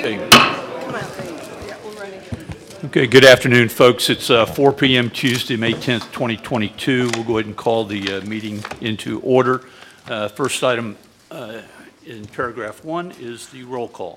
Okay. Okay, good afternoon, folks. It's 4 p.m. Tuesday, May 10th, 2022. We'll go ahead and call the meeting into order. First item in paragraph 1 is the roll call.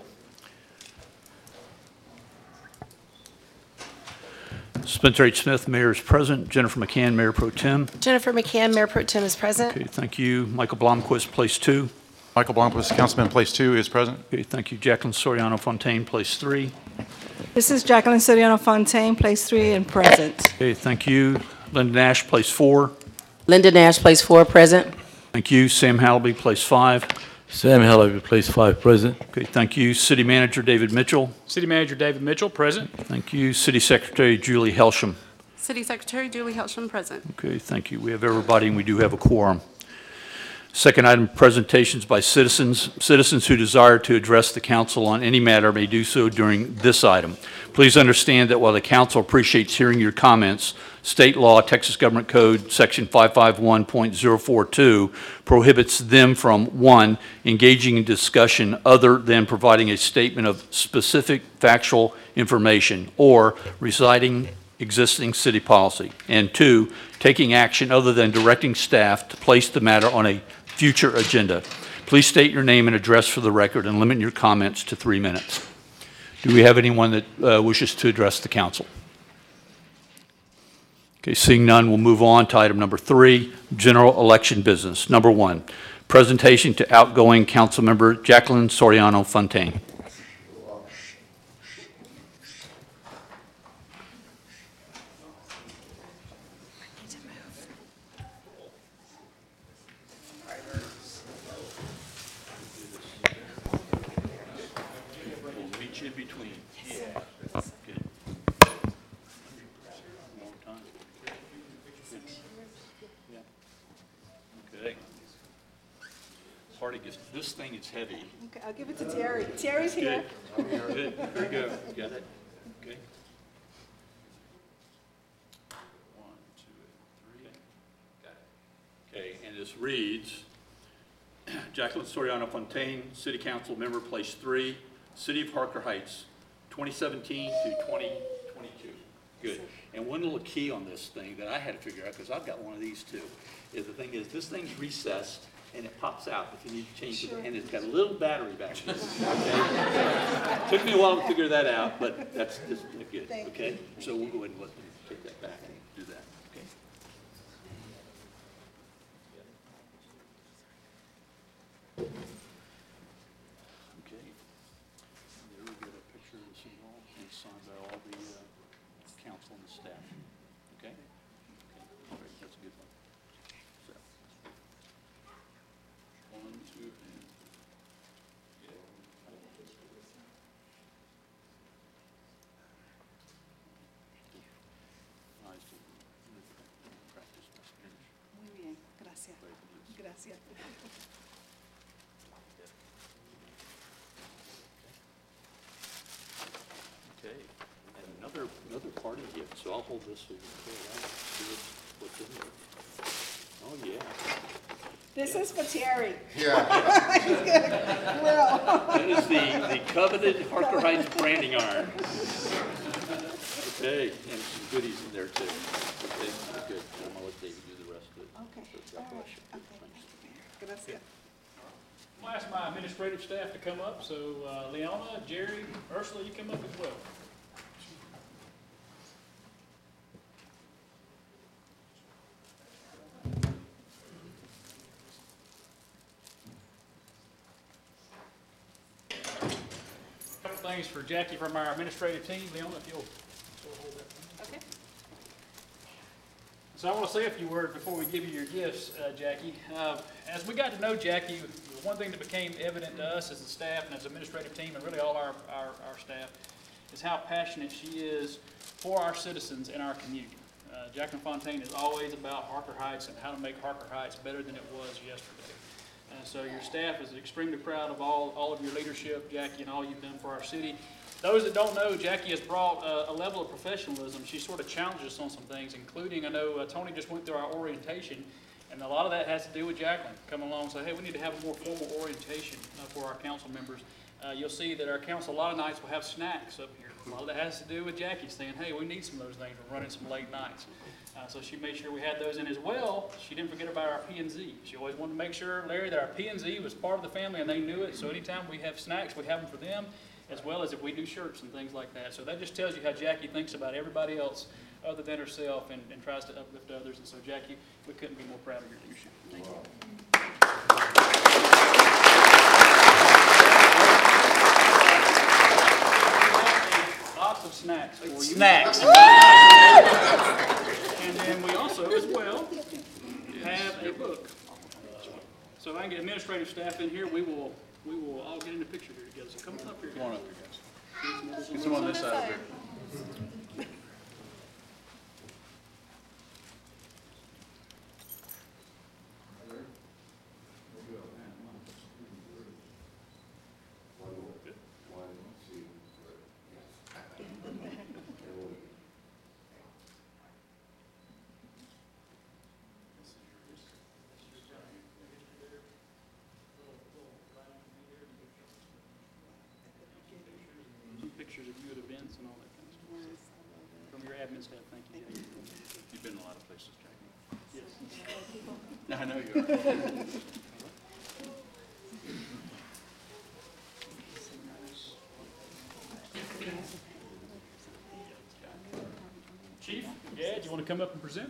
Spencer H. Smith, Mayor, is present. Jennifer McCann, Mayor Pro Tem. Jennifer McCann, Mayor Pro Tem, is present. Okay, thank you. Michael Blomquist, place 2. Michael Blomquist, Councilman, place 2, is present. Okay, thank you. Jacqueline Soriano Fontaine, place 3. This is Jacqueline Soriano Fontaine, place 3, and present. Okay, thank you. Linda Nash, place 4. Linda Nash, place 4, present. Thank you. Sam Hallaby, place 5. Sam Hallaby, place 5, present. Okay, thank you. City Manager David Mitchell. City Manager David Mitchell, present. Thank you. City Secretary Julie Helsham. City Secretary Julie Helsham, present. Okay, thank you. We have everybody, and we do have a quorum. Second item, presentations by citizens. Citizens who desire to address the council on any matter may do so during this item. Please understand that while the council appreciates hearing your comments, state law, Texas Government Code, Section 551.042, prohibits them from, 1, engaging in discussion other than providing a statement of specific factual information or reciting existing city policy, and 2, taking action other than directing staff to place the matter on a future agenda. Please state your name and address for the record and limit your comments to 3 minutes. Do we have anyone that wishes to address the council? Okay, seeing none, we'll move on to item number 3, general election business. Number 1, presentation to outgoing council member Jacqueline Soriano Fontaine. This thing is heavy. Okay, I'll give it to Terry. Terry's here. Good. Good. There you go. Got it. Okay. 1, 2, 3. Got it. Okay, and this reads, Jacqueline Soriano Fontaine, City Council Member, Place 3, City of Harker Heights, 2017 to 2022. Good. And one little key on this thing that I had to figure out, because I've got one of these too, is the thing is this thing's recessed and it pops out if you need to change it, and it's got a little battery back there. Okay? Took me a while to figure that out, but that's just good. Okay? So we'll go ahead and let them take that back and do that. Okay? Okay. There we get a picture of the City Hall, and it's signed by all the council and the staff. Okay? Okay. All right. That's a good one. So. 1, 2, and Muy bien, gracias. Gracias. okay, and another party gift. So I'll hold this so you can pull it out. See what's in there. Oh yeah. This is for Terry. Yeah. That is the coveted Harker Heights branding iron. Okay, and some goodies in there too. Okay, good. I'm gonna let David do the rest of it. Okay. So God bless you. Gracias. I'll ask my administrative staff to come up. So Leona, Jerry, Ursula, you come up as well. Things for Jackie from our administrative team. Leona, if you'll hold that. Okay. So I want to say a few words before we give you your gifts, Jackie. As we got to know Jackie, one thing that became evident to us as a staff and as an administrative team and really all our staff is how passionate she is for our citizens in our community. Jacqueline Fontaine is always about Harker Heights and how to make Harker Heights better than it was yesterday. So your staff is extremely proud of all of your leadership, Jackie, and all you've done for our city. Those that don't know, Jackie has brought a level of professionalism. She sort of challenges us on some things, including, I know Tony just went through our orientation, and a lot of that has to do with Jacqueline coming along and say, hey, we need to have a more formal orientation for our council members. you'll see that our council a lot of nights will have snacks up here. A lot of that has to do with Jackie saying, hey, we need some of those things. We're running some late nights. So she made sure we had those in as well. She didn't forget about our P&Z. She always wanted to make sure, Larry, that our P&Z was part of the family and they knew it. So anytime we have snacks, we have them for them, as well as if we do shirts and things like that. So that just tells you how Jackie thinks about everybody else other than herself and tries to uplift others. And so, Jackie, we couldn't be more proud of your leadership. Thank you. Lots of snacks for you. Snacks. And then we also, as well, have a book. So if I can get administrative staff in here, we will all get in the picture here together. So come up here. Come on up here, guys. Get some on this side over here. Some pictures of you at events and all that kind of stuff. From your admin staff, thank you, Jackie. You've been in a lot of places, Jackie. Yes. I know you are. Chief, yeah, do you want to come up and present?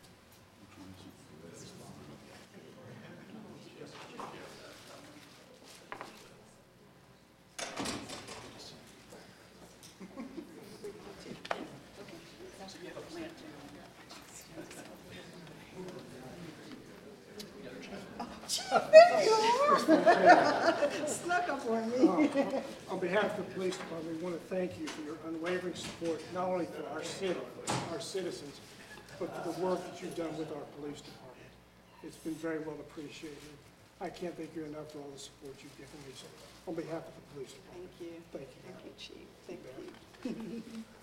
Snuck up on me. On behalf of the police department, we want to thank you for your unwavering support, not only for our city, our citizens, but for the work that you've done with our police department. It's been very well appreciated. I can't thank you enough for all the support you've given me. So, on behalf of the police department, Thank you. thank you. Thank you, Chief. Thank you.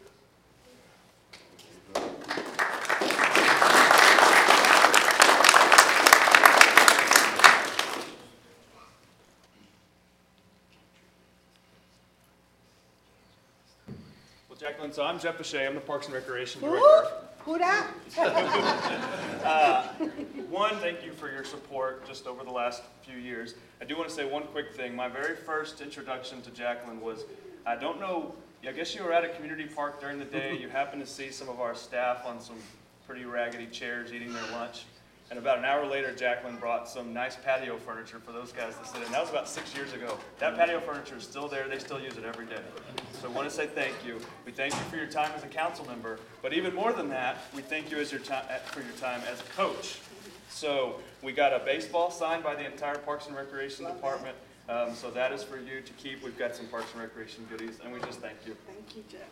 Well, Jacqueline, so I'm Jeff Bechet. I'm the Parks and Recreation Director. Who that? One, thank you for your support just over the last few years. I do want to say one quick thing. My very first introduction to Jacqueline was, I don't know, I guess you were at a community park during the day. You happened to see some of our staff on some pretty raggedy chairs eating their lunch. And about an hour later, Jacqueline brought some nice patio furniture for those guys to sit in. That was about 6 years ago. That patio furniture is still there. They still use it every day. So I want to say thank you. We thank you for your time as a council member. But even more than that, we thank you for your time as a coach. So we got a baseball signed by the entire Parks and Recreation Department. So that is for you to keep. We've got some Parks and Recreation goodies, and we just thank you. Thank you, Jeff.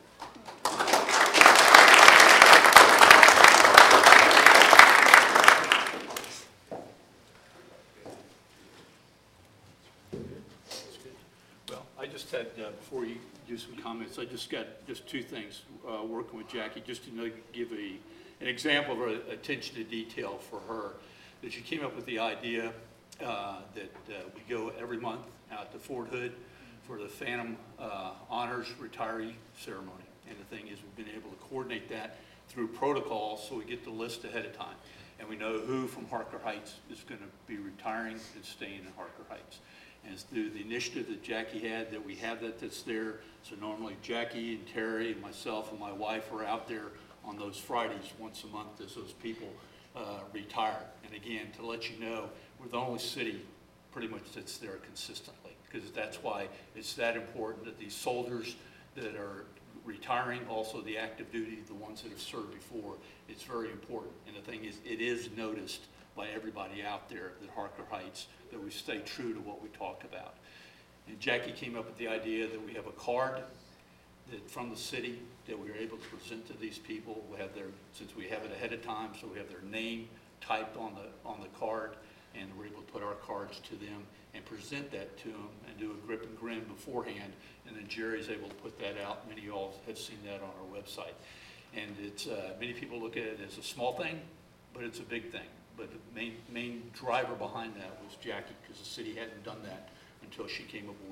Well, I just had, before you do some comments, I just got just two things working with Jackie, just to give an example of her attention to detail for her. That she came up with the idea that we go every month out to Fort Hood for the Phantom Honors Retiree Ceremony. And the thing is, we've been able to coordinate that through protocol, so we get the list ahead of time. And we know who from Harker Heights is going to be retiring and staying in Harker Heights. And it's through the initiative that Jackie had that we have that's there. So normally Jackie and Terry and myself and my wife are out there on those Fridays once a month as those people retire. And again, to let you know, we're the only city pretty much that's there consistently, because that's why it's that important that these soldiers that are retiring, also the active duty, the ones that have served before, it's very important. And the thing is, it is noticed by everybody out there that Harker Heights, that we stay true to what we talked about. And Jackie came up with the idea that we have a card that from the city that we are able to present to these people. We have their, since we have it ahead of time, so we have their name typed on the card, and we're able to put our cards to them and present that to them and do a grip and grin beforehand. And then Jerry's able to put that out. Many of y'all have seen that on our website. And it's, many people look at it as a small thing, but it's a big thing. But the main driver behind that was Jackie, because the city hadn't done that until she came aboard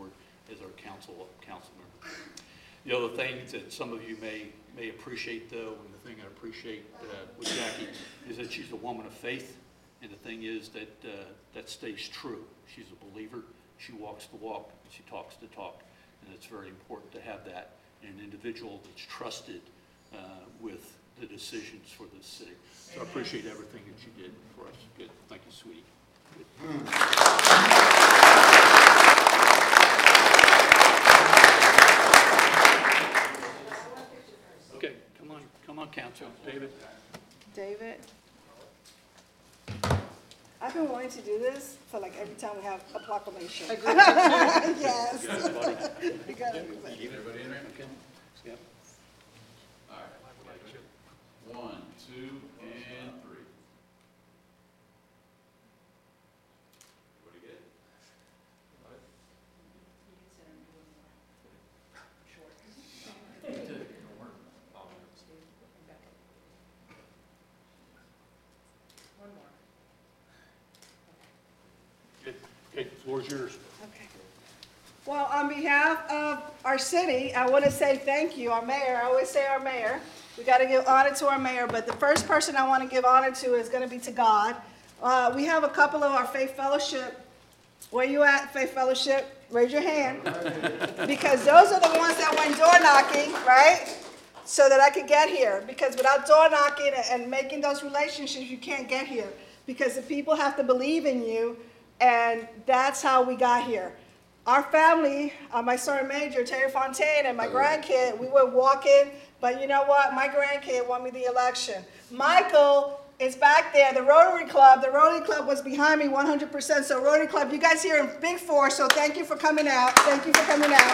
as our council member. The other thing that some of you may appreciate, though, and the thing I appreciate with Jackie is that she's a woman of faith, and the thing is that that stays true. She's a believer. She walks the walk, and she talks the talk, and it's very important to have that in an individual that's trusted with the decisions for this city. So I appreciate everything that you did for us. Good. Thank you, sweetie. Good. Okay, come on, Council. David. David. I've been wanting to do this for like every time we have a proclamation. Yes. You got it. Everybody in there? Okay. Yep. All right. 1, 2, and 3. Everybody good? Good. Okay, the floor is yours. Okay. Well, on behalf of our city, I want to say thank you, our mayor. I always say our mayor. We got to give honor to our mayor, but the first person I want to give honor to is going to be to God. We have a couple of our Faith Fellowship. Where you at, Faith Fellowship? Raise your hand. Because those are the ones that went door knocking, right? So that I could get here. Because without door knocking and making those relationships, you can't get here. Because the people have to believe in you, and that's how we got here. Our family, my sergeant major, Terry Fontaine, and my grandkid, we were walking, but you know what? My grandkid won me the election. Michael is back there, the Rotary Club. The Rotary Club was behind me 100%. So Rotary Club, you guys here in big force, so thank you for coming out. Thank you for coming out.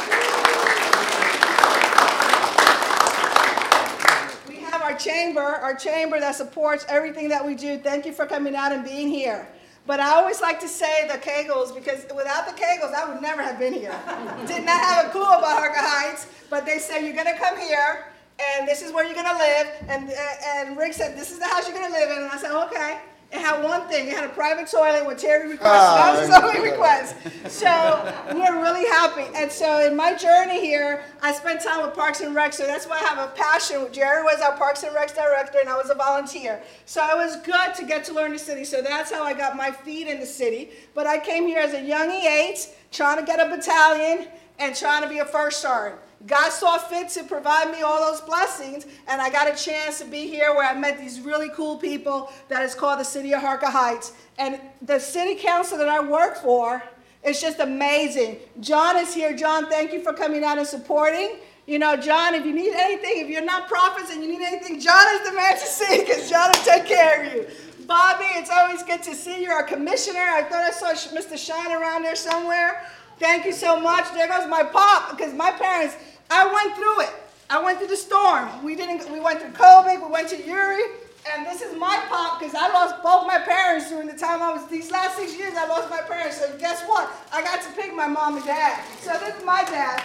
We have our chamber that supports everything that we do. Thank you for coming out and being here. But I always like to say the Kegels, because without the Kegels, I would never have been here. Did not have a clue about Harker Heights, but they said, you're going to come here, and this is where you're going to live. And Rick said, this is the house you're going to live in. And I said, okay. It had one thing. It had a private toilet with Terry requested. That was his only request. So we're really happy. And so in my journey here, I spent time with Parks and Rec. So that's why I have a passion. Jerry was our Parks and Rec director, and I was a volunteer. So it was good to get to learn the city. So that's how I got my feet in the city. But I came here as a young E8, trying to get a battalion and trying to be a first sergeant. God saw fit to provide me all those blessings, and I got a chance to be here where I met these really cool people that is called the City of Harker Heights. And the city council that I work for is just amazing. John is here. John, thank you for coming out and supporting. You know, John, if you need anything, if you're nonprofits and you need anything, John is the man to see, because John will take care of you. Bobby, it's always good to see you, our commissioner. I thought I saw Mr. Shine around there somewhere. Thank you so much. There goes my pop, because my parents, I went through it. I went through the storm. We went through COVID, we went to Uri, and this is my pop, because I lost both my parents during the time these last 6 years, I lost my parents. So guess what? I got to pick my mom and dad. So this is my dad.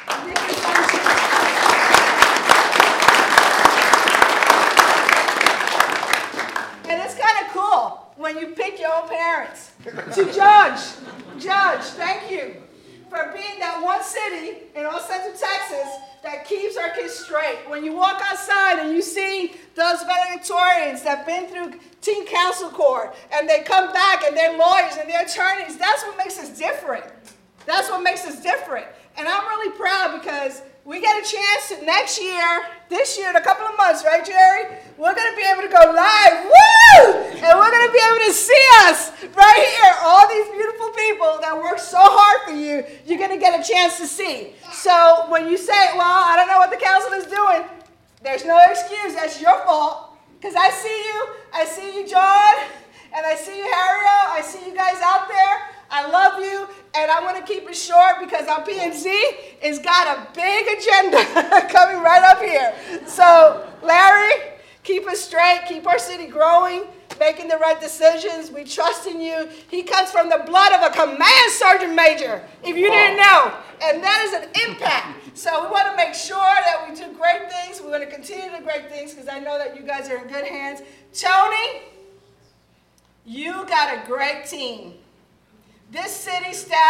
And it's kind of cool when you pick your own parents. To Judge, thank you for being that one city in all Central Texas that keeps our kids straight. When you walk outside and you see those valedictorians that have been through teen council court and they come back and they're lawyers and they're attorneys, that's what makes us different. That's what makes us different. And I'm really proud because we get a chance to this year, in a couple of months, right, Jerry? We're going to be able to go live, woo! And we're going to be able to see us right here. All these beautiful people that work so hard for you, you're going to get a chance to see. So when you say, well, I don't know what the council is doing, there's no excuse. That's your fault. Because I see you, John, and I see you, Harriel. I see you guys out there. I love you, and I want to keep it short because our P&Z has got a big agenda coming right up here. So, Larry, keep us straight, keep our city growing, making the right decisions. We trust in you. He comes from the blood of a command sergeant major, if you didn't know, and that is an impact. So we want to make sure that we do great things. We're going to continue to do great things because I know that you guys are in good hands. Tony, you got a great team. This city staff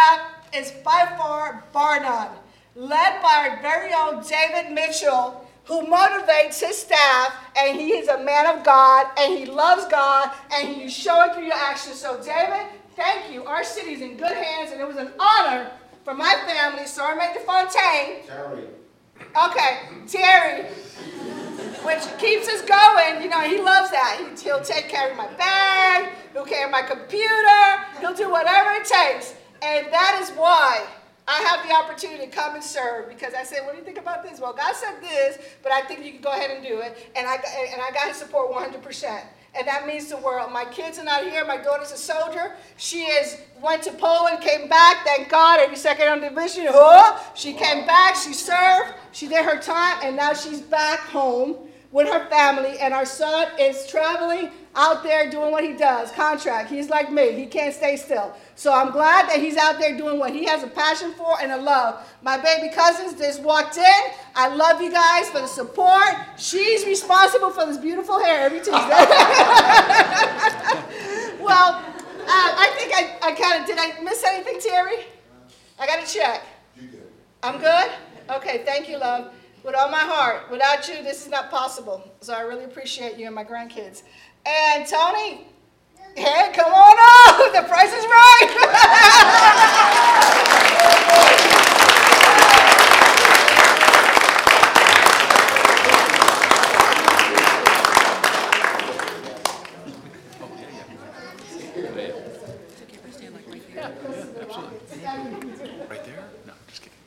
is by far, bar none, led by our very own David Mitchell, who motivates his staff, and he is a man of God, and he loves God, and he's showing through your actions. So David, thank you. Our city's in good hands, and it was an honor for my family, Sormate DeFontaine. Terry. Okay, Terry, which keeps us going. You know, he loves that. He'll take care of my bag, he'll carry my computer, he'll do whatever it takes. And that is why I have the opportunity to come and serve, because I said, what do you think about this? Well, God said this, but I think you can go ahead and do it. And I got his support 100%. And that means the world. My kids are not here. My daughter's a soldier. She went to Poland, came back, thank God, 82nd on division. She came back, she served, she did her time, and now she's back home with her family. And our son is traveling out there doing what he does, contract. He's like me. He can't stay still. So I'm glad that he's out there doing what he has a passion for and a love. My baby cousins just walked in. I love you guys for the support. She's responsible for this beautiful hair every Tuesday. Well, I think I kind of, did I miss anything, Terry? I got to check. You good. I'm good? Okay, thank you, love. With all my heart. Without you, this is not possible. So I really appreciate you and my grandkids. And Tony, hey, come on up. The price is right. Right there? No, just kidding.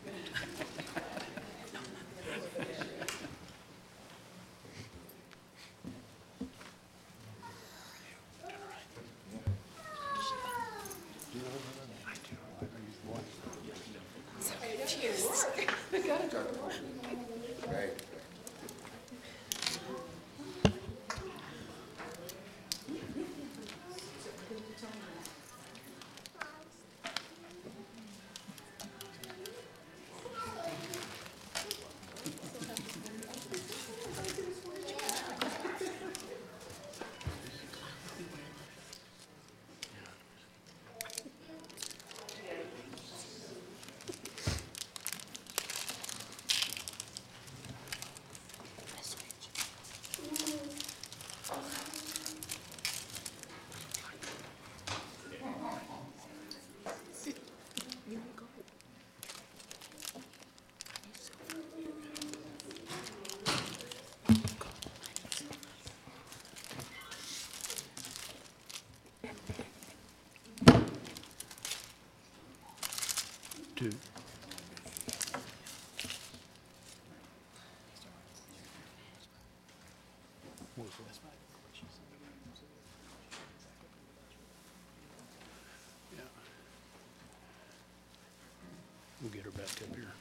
We'll get her back up here.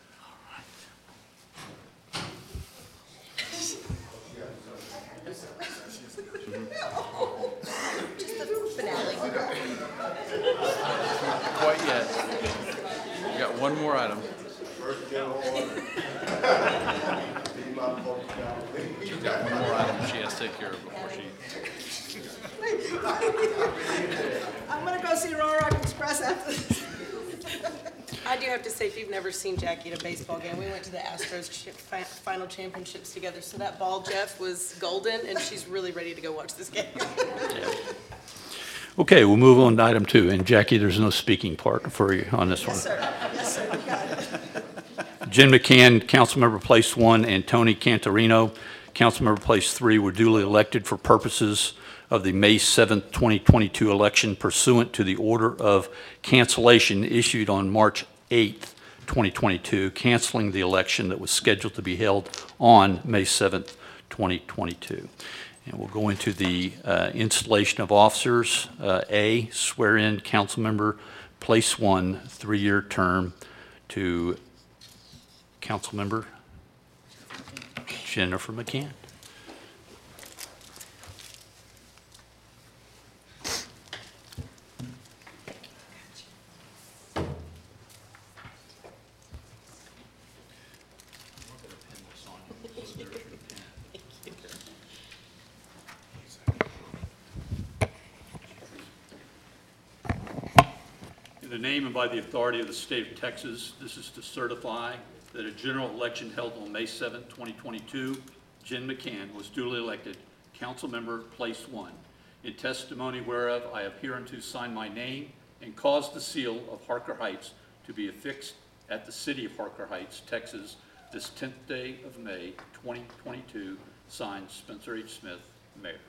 Quite yet. We got one more item. She's got one more item she has to take care of before she... I'm going to go see Royal Rock Express after this. I do have to say, if you've never seen Jackie at a baseball game, we went to the Astros final championships together, so that ball, Jeff, was golden, and she's really ready to go watch this game. Okay, we'll move on to item 2. And Jackie, there's no speaking part for you on this one. Yes, sir. Yes, sir. You got it. Jim McCann, Councilmember Place 1, and Tony Cantorino, Councilmember Place 3, were duly elected for purposes of the May 7th, 2022 election pursuant to the order of cancellation issued on March 8th, 2022, canceling the election that was scheduled to be held on May 7th, 2022. And we'll go into the installation of officers. A, swear in Councilmember Place 1, 3-year term to Councilmember Jennifer McCann. In the name and by the authority of the state of Texas, this is to certify that a general election held on May 7, 2022, Jen McCann was duly elected council member, place 1. In testimony whereof, I have hereunto signed my name and caused the seal of Harker Heights to be affixed at the city of Harker Heights, Texas, this 10th day of May, 2022, signed Spencer H. Smith, Mayor.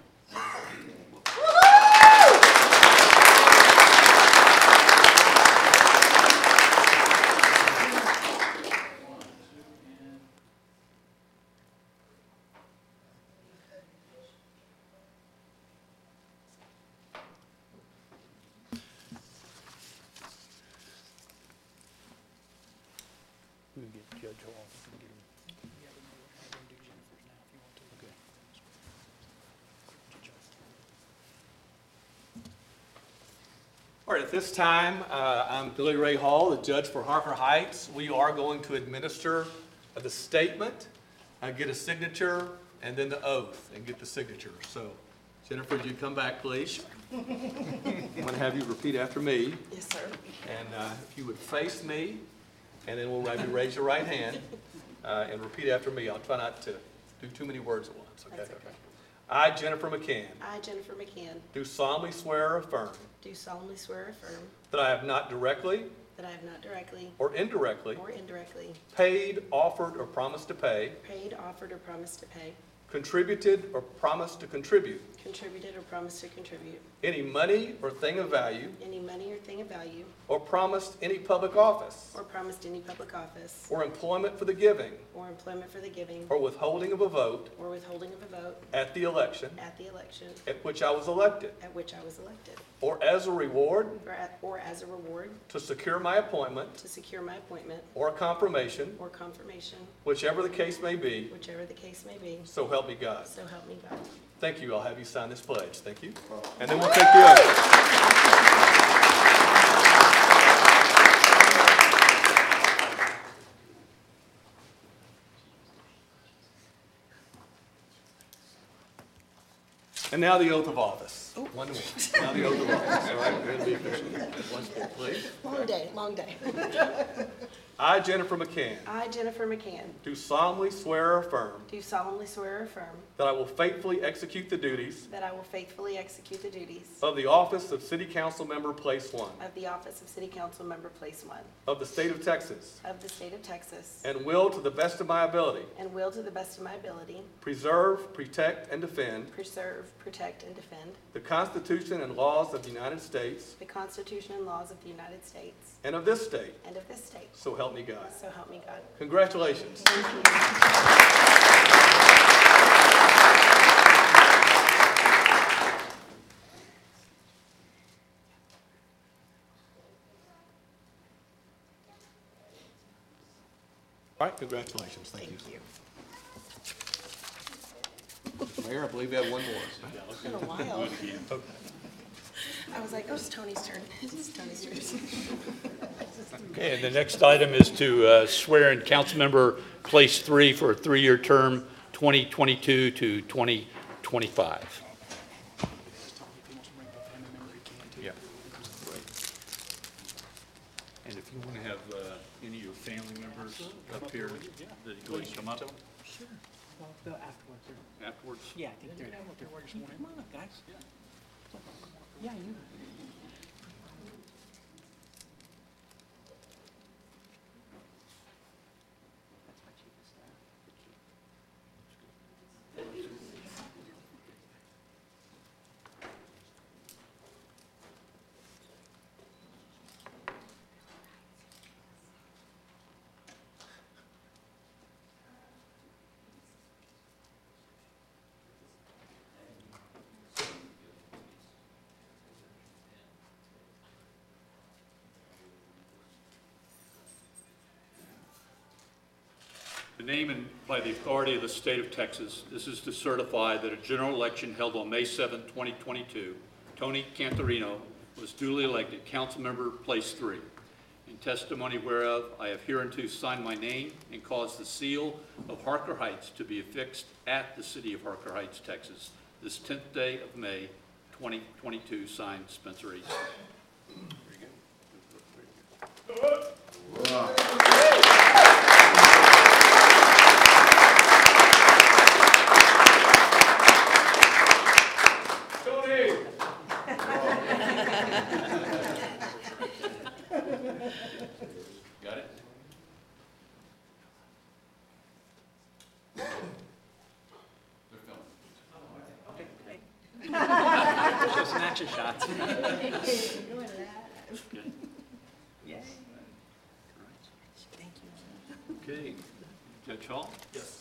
All right, at this time, I'm Billy Ray Hall, the judge for Harker Heights. We are going to administer the statement, get a signature, and then the oath, and get the signature. So, Jennifer, would you come back, please? I'm going to have you repeat after me. Yes, sir. And if you would face me, and then we'll have you raise your right hand and repeat after me. I'll try not to do too many words at once, okay? That's okay. I, Jennifer McCann, I, Jennifer McCann, do solemnly swear or affirm do solemnly swear or affirm that I have not directly that I have not directly or indirectly or indirectly paid, offered, or promised to pay, paid, offered, or promised to pay, contributed, or promised to contribute contributed, or promised to contribute any money or thing of value, any money or thing of value, or promised any public office, or promised any public office, or employment for the giving, or employment for the giving, or withholding of a vote or withholding of a vote at the election at the election at which I was elected, at which I was elected, or as a reward or as a reward to secure my appointment to secure my appointment or confirmation, or confirmation, whichever the case may be, whichever the case may be, so help me God. so help me God. Thank you. I'll have you sign this pledge. Thank you. And then we'll take the oath. And now the oath of office. One more. Now the oath of office. All right, we're going to be official. Once more, please. Long day, long day. I, Jennifer McCann, I, Jennifer McCann, do solemnly swear or affirm do solemnly swear or affirm that I will faithfully execute the duties that I will faithfully execute the duties of the office of City Council Member, Place 1 of the office of City Council Member, Place 1 of the State of Texas, of the state of Texas, and will, to the best of my ability, and will, to the best of my ability, preserve, protect, and defend preserve, protect, and defend the Constitution and laws of the United States the Constitution and laws of the United States and of this state. and of this state. So help me God. So help me God. Congratulations. Thank you. All right, congratulations. Thank you. Mayor, I believe we have one more. It's been a while. I was like, oh, it's Tony's turn. It's Tony's turn. Okay, and the next item is to swear in Councilmember Place 3 for a 3-year term, 2022 to 2025. Yeah. And if you want to have any of your family members up here, that you go ahead and come up. Sure. Well, they'll afterwards. Afterwards? Yeah, I think they're come on up, guys. Yeah, you. The name and by the authority of the state of Texas, this is to certify that a general election held on May 7, 2022, Tony Cantorino was duly elected council member, place 3. In testimony whereof, I have hereunto signed my name and caused the seal of Harker Heights to be affixed at the city of Harker Heights, Texas, this 10th day of May, 2022, signed Spencer H. Very good. Got it? They're filming. Show some action shots. Okay. Judge Hall? Yes.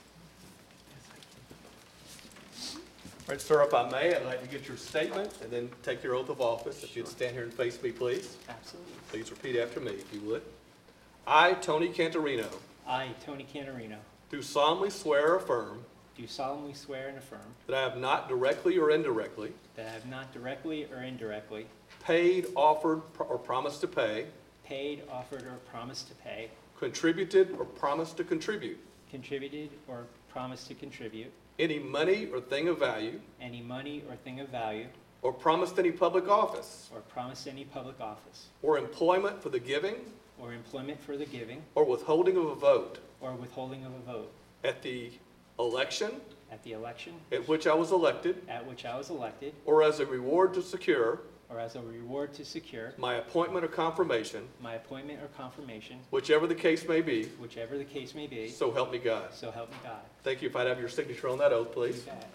All right, sir, if I may, I'd like to get your statement and then take your oath of office. If you'd stand here and face me, please. Absolutely. Please repeat after me, if you would. I, Tony Cantorino, I, Tony Cantorino, do solemnly swear or affirm do solemnly swear and affirm that I have not directly or indirectly that I have not directly or indirectly paid, offered, or promised to pay, paid, offered, or promised to pay, contributed, or promised to contribute contributed, or promised to contribute any money or thing of value, any money or thing of value, or promised any public office, or promised any public office, or employment for the giving or employment for the giving or withholding of a vote or withholding of a vote at the election at the election at which I was elected, at which I was elected, or as a reward to secure or as a reward to secure my appointment or confirmation, my appointment or confirmation, whichever the case may be, whichever the case may be, so help me God. so help me God. Thank you. If I'd have your signature on that oath, You please. bet.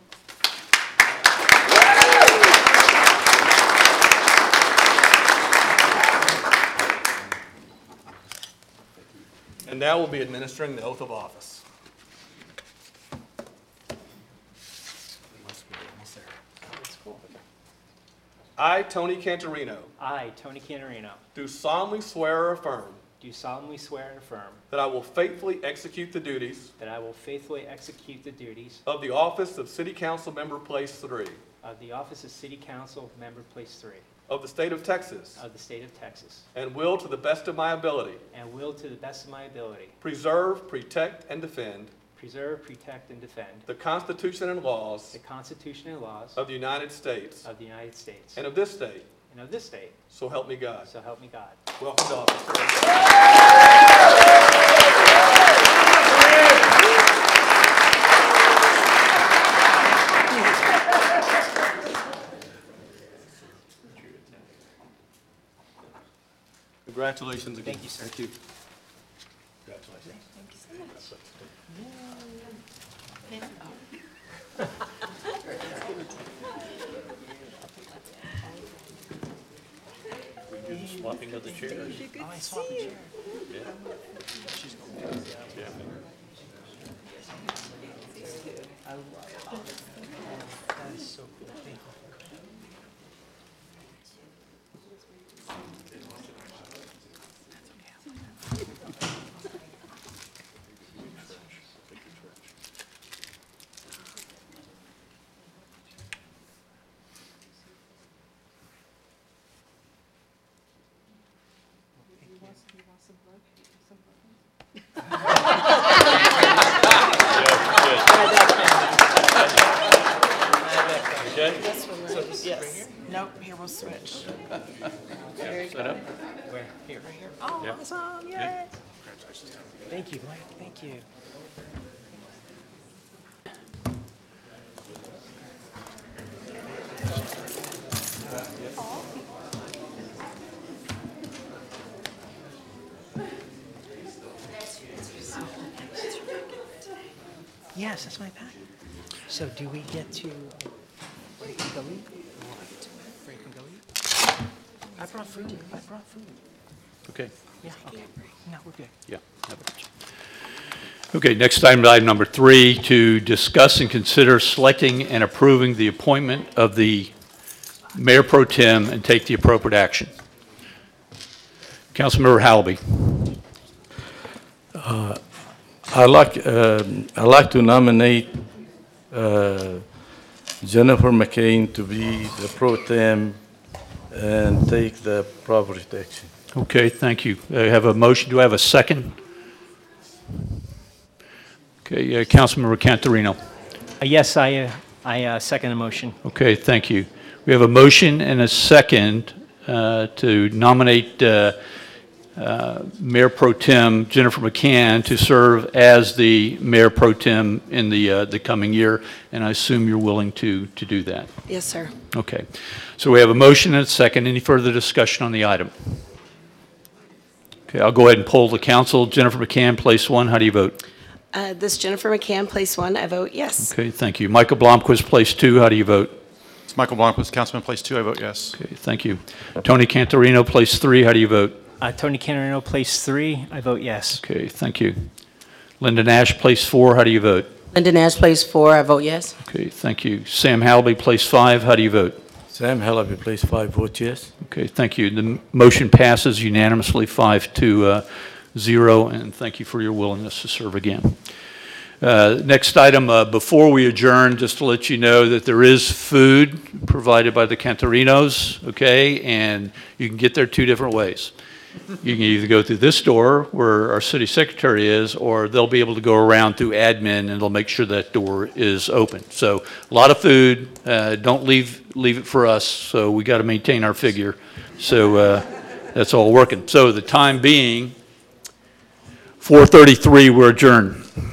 And now we'll be administering the oath of office. That's cool. I, Tony Cantorino, I, Tony Cantorino, do solemnly swear or affirm do solemnly swear and affirm that I will faithfully execute the duties that I will faithfully execute the duties of the office of City Council Member Place 3 of the office of City Council Member Place 3 of the state of Texas, of the state of Texas, and will, to the best of my ability, and will, to the best of my ability, preserve, protect, and defend preserve, protect, and defend the Constitution and laws the Constitution and laws of the United States of the United States and of this state. and of this state, So help me God. so help me God. Welcome to office. Congratulations again. Thank you, sir. Thank you. Congratulations. Swapping of the chairs. Oh, I swapped the chair. I love it. That is so cool. Thank you. This one, yes. Nope, here we'll switch. There you go. Where? Here. Right here. Oh, awesome, yay. Thank you, Mike. Thank you. Yes, that's my packet. So do we get to break and go eat? Break and go eat? I brought food. I brought food. Okay. Yeah, okay. No, we're good. Yeah. Okay, next item number 3, to discuss and consider selecting and approving the appointment of the Mayor Pro Tem and take the appropriate action. Councilmember Hallaby. I'd like to nominate Jennifer McCain to be the pro tem and take the property action. Okay, thank you. I have a motion. Do I have a second? Okay, Councilmember Cantorino. Yes, I second the motion. Okay, thank you. We have a motion and a second to nominate Mayor Pro Tem Jennifer McCann to serve as the Mayor Pro Tem in the coming year, and I assume you're willing to do that. Yes, sir. Okay. So we have a motion and a second. Any further discussion on the item? Okay, I'll go ahead and poll the council. Jennifer McCann, place 1. How do you vote? This Jennifer McCann, place 1. I vote yes. Okay, thank you. Michael Blomquist, place 2. How do you vote? It's Michael Blomquist, Councilman, place 2. I vote yes. Okay, thank you. Tony Cantorino, place 3. How do you vote? Tony Canarino, place 3. I vote yes. Okay, thank you. Linda Nash, place 4. How do you vote? Linda Nash, place 4. I vote yes. Okay, thank you. Sam Halby, place 5. How do you vote? Sam Halaby, place 5, vote yes. Okay, thank you. The motion passes unanimously 5-0, and thank you for your willingness to serve again. Next item, before we adjourn, just to let you know that there is food provided by the Cantorinos, okay? And you can get there 2 different ways. You can either go through this door where our city secretary is, or they'll be able to go around through admin and they'll make sure that door is open. So a lot of food, don't leave it for us. So we got to maintain our figure. So that's all working. So the time being 4:33, we're adjourned.